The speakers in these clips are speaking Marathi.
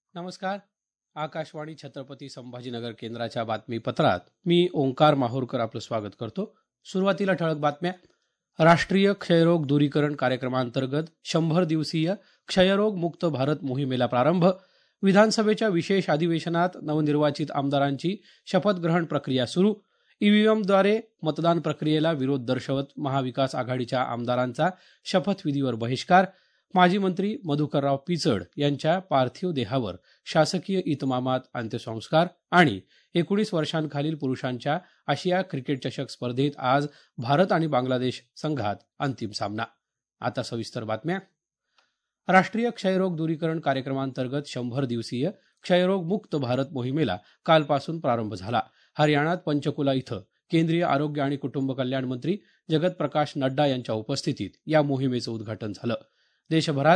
नमस्कार. आकाशवाणी छत्रपती संभाजीनगर केंद्राच्या बातमीपत्रात मी ओंकार माहूरकर आपलं स्वागत करतो. सुरुवातीला ठळक बातम्या. राष्ट्रीय क्षयरोग दूरीकरण कार्यक्रमांतर्गत 100 दिवसीय क्षयरोग मुक्त भारत मोहिमेला प्रारंभ. विधानसभेच्या विशेष अधिवेशनात नवनिर्वाचित आमदारांची शपथग्रहण प्रक्रिया सुरू. ईव्हीएमद्वारे मतदान प्रक्रियेला विरोध दर्शवत महाविकास आघाडीच्या आमदारांचा शपथविधीवर बहिष्कार. माजी मंत्री मधुकरराव पिचड यांच्या पार्थिव देहावर शासकीय इतमामात अंत्यसंस्कार आणि 19 वर्षांखालील पुरुषांच्या आशिया क्रिकेट चषक स्पर्धेत आज भारत आणि बांगलादेश संघात अंतिम सामना. आता सविस्तर बातम्या. राष्ट्रीय क्षयरोग दूरीकरण कार्यक्रमांतर्गत 100 दिवसीय क्षयरोग मुक्त भारत मोहिमेला कालपासून प्रारंभ झाला. हरियाणात पंचकुला इथं केंद्रीय आरोग्य आणि कुटुंब कल्याण मंत्री जगत प्रकाश नड्डा यांच्या उपस्थितीत या मोहिमेचं उद्घाटन झालं. देशभरात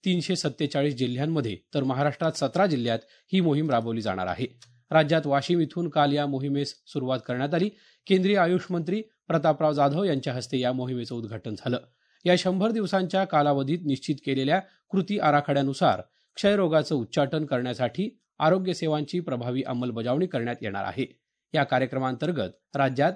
347 जिल्ह्यांमध्ये तर महाराष्ट्रात 17 जिल्ह्यात ही मोहीम राबवली जाणार आहे. राज्यात वाशिम इथून काल या मोहिमेस सुरुवात करण्यात आली. केंद्रीय आयुष मंत्री प्रतापराव जाधव यांच्या हस्ते या मोहिमेचं उद्घाटन झालं. या 100 दिवसांच्या कालावधीत निश्चित केलेल्या कृती आराखड्यानुसार क्षयरोगाचं उच्चाटन करण्यासाठी आरोग्य सेवांची प्रभावी अंमलबजावणी करण्यात येणार आहे. या कार्यक्रमांतर्गत राज्यात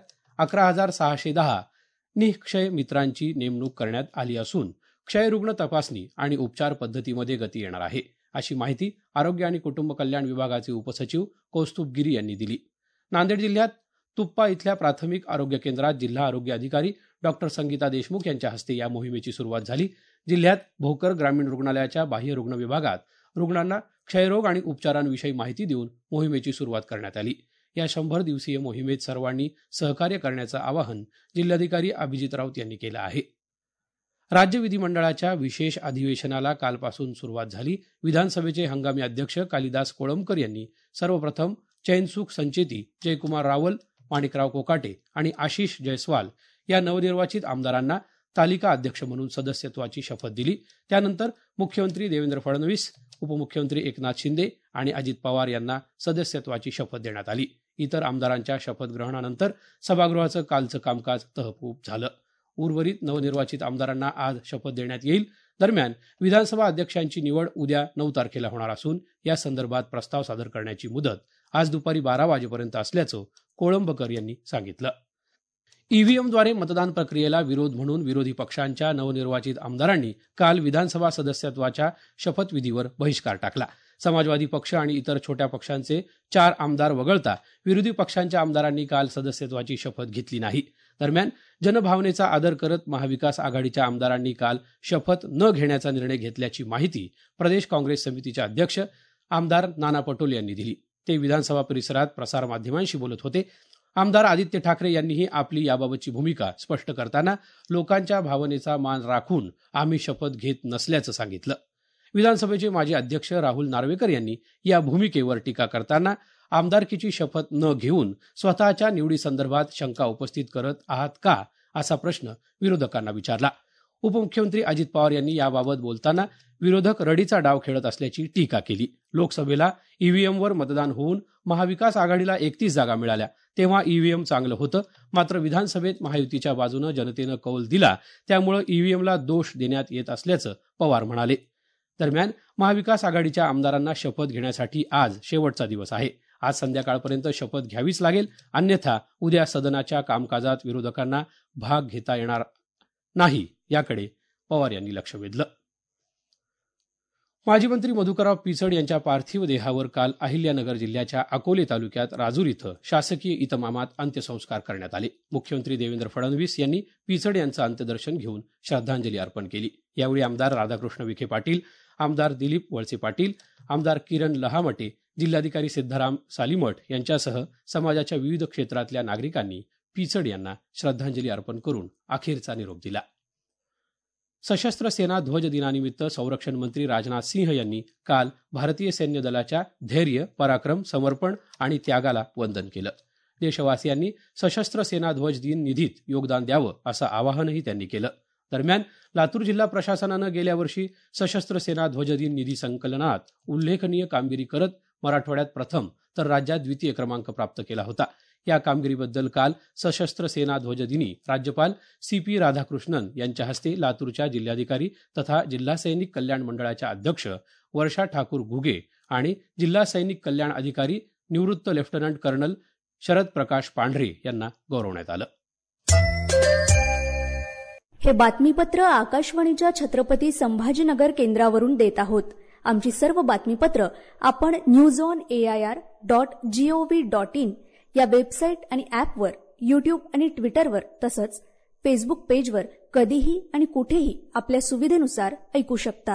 11,610 निःक्षय मित्रांची नेमणूक करण्यात आली असून क्षयरुग्ण तपासणी आणि उपचार पद्धतीमध्ये गती येणार आहे, अशी माहिती आरोग्य आणि कुटुंब कल्याण विभागाचे उपसचिव कौस्तुभ गिरी यांनी दिली. नांदेड जिल्ह्यात तुप्पा इथल्या प्राथमिक आरोग्य केंद्रात जिल्हा आरोग्य अधिकारी डॉक्टर संगीता देशमुख यांच्या हस्ते या मोहिमेची सुरुवात झाली. जिल्ह्यात भोकर ग्रामीण रुग्णालयाच्या बाह्य रुग्ण विभागात रुग्णांना क्षयरोग आणि उपचारांविषयी माहिती देऊन मोहिमेची सुरुवात करण्यात आली. या 100 दिवसीय मोहिमेत सर्वांनी सहकार्य करण्याचं आवाहन जिल्हाधिकारी अभिजित राऊत यांनी केलं आहे. राज्य विधिमंडळाच्या विशेष अधिवेशनाला कालपासून सुरुवात झाली. विधानसभेचे हंगामी अध्यक्ष कालिदास कोळंबकर यांनी सर्वप्रथम चैनसुख संचेती, जयकुमार रावल, माणिकराव कोकाटे आणि आशिष जयस्वाल या नवनिर्वाचित आमदारांना तालिका अध्यक्ष म्हणून सदस्यत्वाची शपथ दिली. त्यानंतर मुख्यमंत्री देवेंद्र फडणवीस, उपमुख्यमंत्री एकनाथ शिंदे आणि अजित पवार यांना सदस्यत्वाची शपथ देण्यात आली. इतर आमदारांच्या शपथग्रहणानंतर सभागृहाचं कालचं कामकाज तहकूब झालं. उर्वरित नवनिर्वाचित आमदारांना आज शपथ देण्यात येईल. दरम्यान विधानसभा अध्यक्षांची निवड उद्या 9 तारखेला होणार असून या संदर्भात प्रस्ताव सादर करण्याची मुदत आज दुपारी 12 वाजेपर्यंत असल्याचं कोळंबकर यांनी सांगितलं. ईव्हीएमद्वारे मतदान प्रक्रियेला विरोध म्हणून विरोधी पक्षांच्या नवनिर्वाचित आमदारांनी काल विधानसभा सदस्यत्वाच्या शपथविधीवर बहिष्कार टाकला. समाजवादी पक्ष आणि इतर छोट्या पक्षांचे 4 आमदार वगळता विरोधी पक्षांच्या आमदारांनी काल सदस्यत्वाची शपथ घेतली नाही. दरम्यान जनभावनेचा आदर करत महाविकास आघाडीच्या आमदारांनी काल शपथ न घेण्याचा निर्णय घेतल्याची माहिती प्रदेश काँग्रेस समितीचे अध्यक्ष आमदार नाना पटोले यांनी दिली. ते विधानसभा परिसरात प्रसारमाध्यमांशी बोलत होते. आमदार आदित्य ठाकरे यांनीही आपली याबाबतची भूमिका स्पष्ट करताना लोकांच्या भावनेचा मान राखून आम्ही शपथ घेत नसल्याचं सांगितलं. विधानसभेचे माजी अध्यक्ष राहुल नार्वेकर यांनी या भूमिकेवर टीका करताना आमदारकीची शपथ न घेऊन स्वतःच्या निवडीसंदर्भात शंका उपस्थित करत आहात का, असा प्रश्न विरोधकांना विचारला. उपमुख्यमंत्री अजित पवार यांनी याबाबत बोलताना विरोधक रडीचा डाव खेळत असल्याची टीका केली. लोकसभेला ईव्हीएमवर मतदान होऊन महाविकास आघाडीला 31 जागा मिळाल्या तेव्हा ईव्हीएम चांगलं होतं, मात्र विधानसभेत महायुतीच्या बाजूनं जनतेनं कौल दिला त्यामुळे ईव्हीएमला दोष देण्यात येत असल्याचं पवार म्हणाले. दरम्यान महाविकास आघाडीच्या आमदारांना शपथ घेण्यासाठी आज शेवटचा दिवस आहे. आज संध्याकाळपर्यंत शपथ घ्यावीच लागेल, अन्यथा उद्या सदनाच्या कामकाजात विरोधकांना भाग घेता येणार नाही, याकडे पवार यांनी लक्ष वेधलं. माजी मंत्री मधुकरराव पिचड यांच्या पार्थिव देहावर काल अहिल्यानगर जिल्ह्याच्या अकोले तालुक्यात राजूर इथं शासकीय इतमामात अंत्यसंस्कार करण्यात आले. मुख्यमंत्री देवेंद्र फडणवीस यांनी पिचड यांचं अंत्यदर्शन घेऊन श्रद्धांजली अर्पण केली. यावेळी आमदार राधाकृष्ण विखे पाटील, आमदार दिलीप वळसे पाटील, आमदार किरण लहामटे, जिल्हाधिकारी सिद्धाराम सालीमठ यांच्यासह समाजाच्या विविध क्षेत्रातल्या नागरिकांनी पिचड यांना श्रद्धांजली अर्पण करून अखेरचा निरोप दिला. सशस्त्र सेना ध्वज दिनानिमित्त संरक्षण मंत्री राजनाथ सिंह यांनी काल भारतीय सैन्य दलाच्या धैर्य, पराक्रम, समर्पण आणि त्यागाला वंदन केलं. देशवासियांनी सशस्त्र सेना ध्वज दिन निधीत योगदान द्यावं असं आवाहनही त्यांनी केलं. दरम्यान लातूर जिल्हा प्रशासनानं गेल्या वर्षी सशस्त्र सेना ध्वज दिन निधी संकलनात उल्लेखनीय कामगिरी करत मराठवाड्यात प्रथम तर राज्यात द्वितीय क्रमांक प्राप्त केला होता. या कामगिरीबद्दल काल सशस्त्र सेना ध्वज दिनी राज्यपाल सी.पी. राधाकृष्णन यांच्या हस्ते लातूरच्या जिल्हाधिकारी तथा जिल्हा सैनिक कल्याण मंडळाच्या अध्यक्ष वर्षा ठाकूर घुगे आणि जिल्हा सैनिक कल्याण अधिकारी निवृत्त लेफ्टनंट कर्नल शरद प्रकाश पांढरे यांना गौरवण्यात आलं. हे बातमीपत्र आकाशवाणीच्या छत्रपती संभाजीनगर केंद्रावरून देत आहोत. आमची सर्व बातमीपत्र आपण newsonair.gov.in या वेबसाईट आणि ॲपवर, युट्यूब आणि ट्विटरवर तसंच फेसबुक पेजवर कधीही आणि कुठेही आपल्या सुविधेनुसार ऐकू शकता.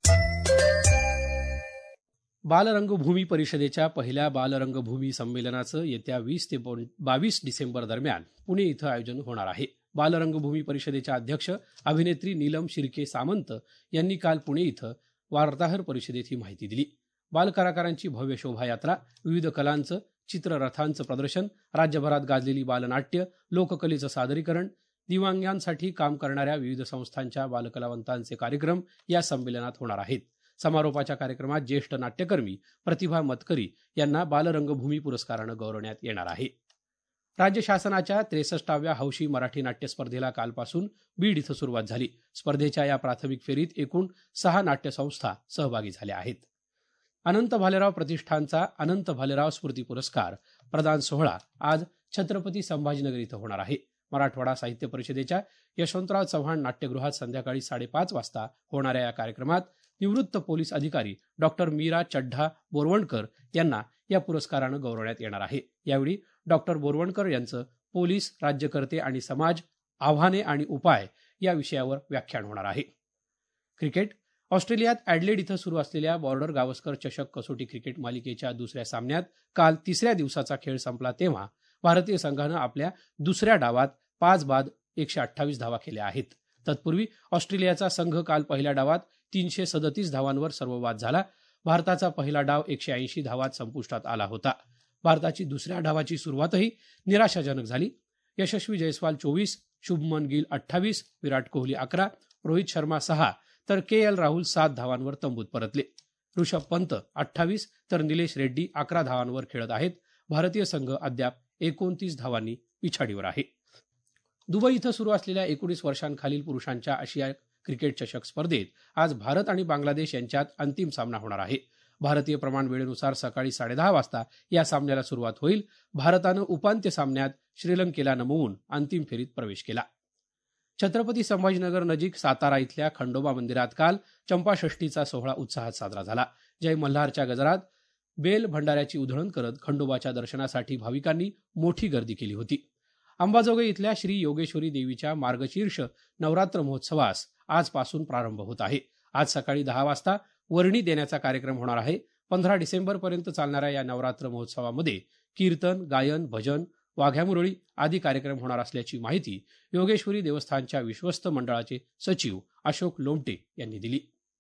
बालरंगभूमी परिषदेच्या पहिल्या बालरंगभूमी संमेलनाचं येत्या 20 ते 22 डिसेंबर दरम्यान पुणे इथं आयोजन होणार आहे. बालरंगभूमी परिषदेच्या अध्यक्ष अभिनेत्री नीलम शिर्के सामंत यांनी काल पुणे इथं वार्ताहर परिषदेत ही माहिती दिली. बालकलाकारांची भव्य शोभायात्रा, विविध कलांचं, चित्ररथांचं प्रदर्शन, राज्यभरात गाजलेली बालनाट्य, लोककलेचं सादरीकरण, दिव्यांगांसाठी काम करणाऱ्या विविध संस्थांच्या बालकलावंतांचे कार्यक्रम या संमेलनात होणार आहेत. समारोपाच्या कार्यक्रमात ज्येष्ठ नाट्यकर्मी प्रतिभा मतकरी यांना बालरंगभूमी पुरस्कारानं गौरवण्यात येणार आहे. राज्य शासनाच्या 63व्या हौशी मराठी नाट्य स्पर्धेला कालपासून बीड इथं सुरुवात झाली. स्पर्धेच्या या प्राथमिक फेरीत एकूण 6 नाट्यसंस्था सहभागी झाल्या आहेत. अनंत भालेराव प्रतिष्ठानचा अनंत भालेराव स्मृती पुरस्कार प्रदान सोहळा आज छत्रपती संभाजीनगर इथं होणार आहे. मराठवाडा साहित्य परिषदेच्या यशवंतराव चव्हाण नाट्यगृहात संध्याकाळी 5:30 वाजता होणाऱ्या या कार्यक्रमात निवृत्त पोलीस अधिकारी डॉक्टर मीरा चड्ढा बोरवणकर यांना या पुरस्कारानं गौरवण्यात येणार आहे. यावेळी डॉक्टर बोरवणकर यांचं पोलीस, राज्यकर्ते आणि समाज, आव्हाने आणि उपाय या विषयावर व्याख्यान होणार आहे. क्रिकेट. ऑस्ट्रेलियात ॲडलेड इथं सुरू असलेल्या बॉर्डर गावस्कर चषक कसोटी क्रिकेट मालिकेच्या दुसऱ्या सामन्यात काल तिसऱ्या दिवसाचा खेळ संपला तेव्हा भारतीय संघानं आपल्या दुसऱ्या डावात 5 बाद 128 धावा केल्या आहेत. तत्पूर्वी ऑस्ट्रेलियाचा संघ काल पहिल्या डावात 337 धावांवर सर्वबाद झाला. भारताचा पहिला डाव 180 धावात संपुष्टात आला होता. भारताची दुसऱ्या डावाची सुरुवातही निराशाजनक झाली. यशस्वी जयस्वाल 24, शुभमन गिल 28, विराट कोहली 11, रोहित शर्मा 6 तर के.एल. राहुल 7 धावांवर तंबूत परतले. ऋषभ पंत 28 तर निलेश रेड्डी 11 धावांवर खेळत आहेत. भारतीय संघ अद्याप 29 धावांनी पिछाडीवर आहे. दुबई इथं सुरू असलेल्या 19 वर्षांखालील पुरुषांच्या आशिया क्रिकेट चषक स्पर्धेत आज भारत आणि बांगलादेश यांच्यात अंतिम सामना होणार आहे. भारतीय प्रमाण वेळेनुसार सकाळी 10:30 वाजता या सामन्याला सुरुवात होईल. भारतानं उपांत्य सामन्यात श्रीलंकेला नमवून अंतिम फेरीत प्रवेश केला. छत्रपती संभाजीनगर नजीक सातारा इथल्या खंडोबा मंदिरात काल चंपाषष्ठीचा सोहळा उत्साहात साजरा झाला. जय मल्हारच्या गजरात बेल भंडाऱ्याची उधळण करत खंडोबाच्या दर्शनासाठी भाविकांनी मोठी गर्दी केली होती. अंबाजोगाई इथल्या श्री योगेश्वरी देवीच्या मार्गशीर्ष नवरात्र महोत्सवास आजपासून प्रारंभ होत आहे. आज सकाळी 10 वाजता वर्णी देण्याचा कार्यक्रम होणार आहे. 15 डिसेंबरपर्यंत चालणाऱ्या या नवरात्र महोत्सवामध्ये कीर्तन, गायन, भजन, वाघ्या मुरळी आदी कार्यक्रम होणार असल्याची माहिती योगेश्वरी देवस्थानच्या विश्वस्त मंडळाचे सचिव अशोक लोमटे यांनी दिली.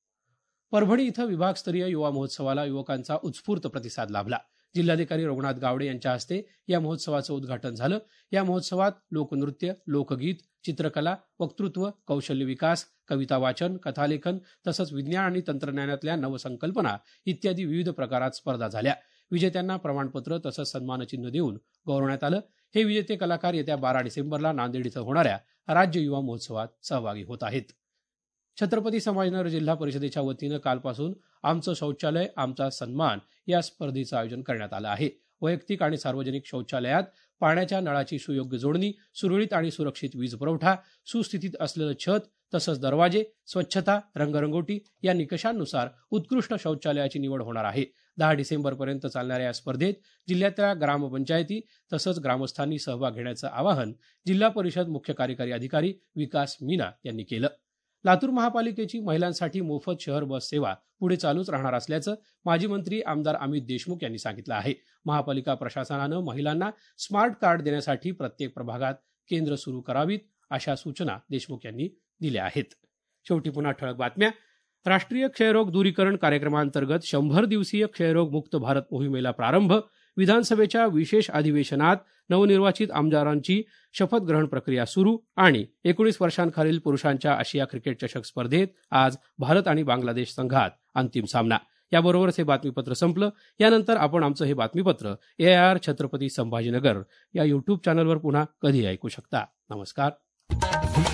परभणी इथं विभागस्तरीय युवा महोत्सवाला युवकांचा उत्स्फूर्त प्रतिसाद लाभला. जिल्हाधिकारी रघुनाथ गावडे यांच्या हस्ते या महोत्सवाचं उद्घाटन झालं. या महोत्सवात लोकनृत्य, लोकगीत, चित्रकला, वक्तृत्व, कौशल्य विकास, कविता वाचन, कथालेखन तसंच विज्ञान आणि तंत्रज्ञानातल्या नवसंकल्पना इत्यादी विविध प्रकारात स्पर्धा झाल्या. विजेत्यांना प्रमाणपत्र तसंच सन्मानचिन्ह देऊन गौरवण्यात आलं. हे विजेते कलाकार येत्या 12 डिसेंबरला नांदेड इथं होणाऱ्या राज्य युवा महोत्सवात सहभागी होत आहेत. छत्रपती संभाजीनगर जिल्हा परिषदेच्या वतीनं कालपासून आमचं शौचालय आमचा सन्मान या स्पर्धेचं आयोजन करण्यात आलं आहे. वैयक्तिक आणि सार्वजनिक शौचालयात पाण्याच्या नळाची सुयोग्य जोडणी, सुरळीत आणि सुरक्षित वीज पुरवठा, सुस्थितीत असलेलं छत तसंच दरवाजे, स्वच्छता, रंगरंगोटी या निकषांनुसार उत्कृष्ट शौचालयाची निवड होणार आहे. 10 डिसेंबरपर्यंत चालणाऱ्या या स्पर्धेत जिल्ह्यातल्या ग्रामपंचायती तसंच ग्रामस्थांनी सहभाग घेण्याचं आवाहन जिल्हा परिषद मुख्य कार्यकारी अधिकारी विकास मीना यांनी केलं. लातूर महापालिकेची महिलांसाठी मोफत शहर बस सेवा पुढे चालूच राहणार असल्याचं माजी मंत्री आमदार अमित देशमुख यांनी सांगितलं आहे. महापालिका प्रशासनानं महिलांना स्मार्ट कार्ड देण्यासाठी प्रत्येक प्रभागात केंद्र सुरू करावीत अशा सूचना देशमुख यांनी दिल्या आहेत. शेवटी पुन्हा ठळक बातम्या. राष्ट्रीय क्षयरोग दूरीकरण कार्यक्रमांतर्गत 100 दिवसीय क्षयरोग मुक्त भारत मोहिमेला प्रारंभ. विधानसभेच्या विशेष अधिवेशनात नवनिर्वाचित आमदारांची शपथग्रहण प्रक्रिया सुरू. आणि 19 वर्षांखालील पुरुषांच्या आशिया क्रिकेट चषक स्पर्धेत आज भारत आणि बांगलादेश संघात अंतिम सामना. याबरोबरच हे बातमीपत्र संपलं. यानंतर आपण आमचं हे बातमीपत्र AIR छत्रपती संभाजीनगर या YouTube चॅनलवर पुन्हा कधी ऐकू शकता. नमस्कार.